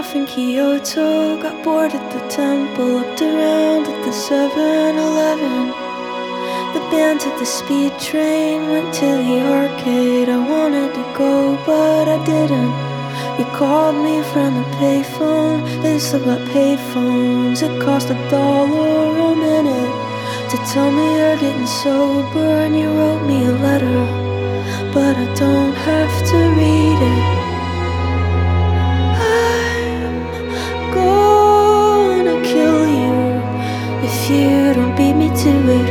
off in Kyoto, got bored at the temple, looked around at the 7-Eleven. The band took the speed train, went to the arcade. I wanted to go, but I didn't. You called me from a payphone, they still got paid phones. It cost $1 a minute to tell me you're getting sober, and you wrote me a letter, but I don't have to read it. I'm gonna kill you if you don't beat me to it.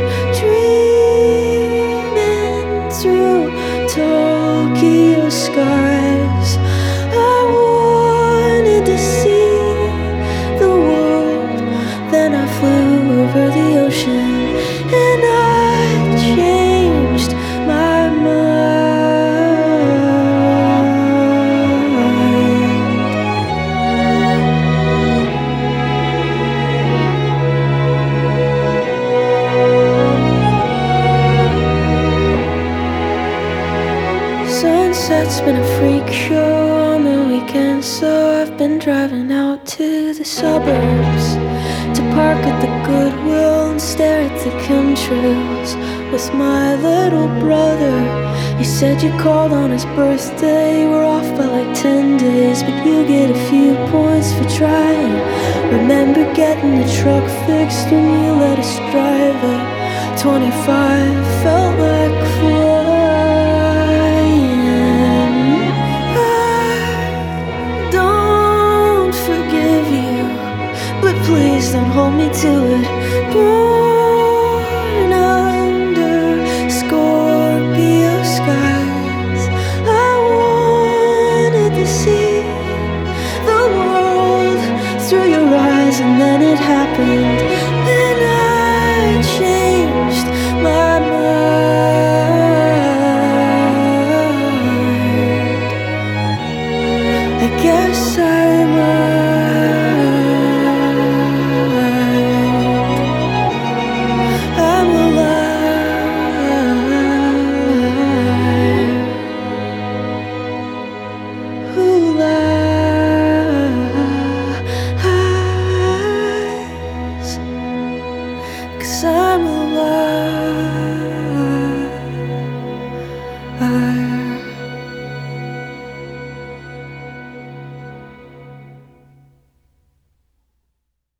Dreaming through Tokyo skies, I wanted to see the world. Then I flew over the ocean, and I changed my mind. Sunset's been a freak show on the weekend, so I've been driving out to the suburbs to park at the Goodwill and stare at the chemtrails with my little brother. You said you called on his birthday, we're off by like 10 days, but you get a few points for trying. Remember getting the truck fixed when you let us drive it. 25 felt like flying. I don't forgive you, but please don't hold me to it. Born under Scorpio skies, I wanted to see the world through your eyes, and then it happened.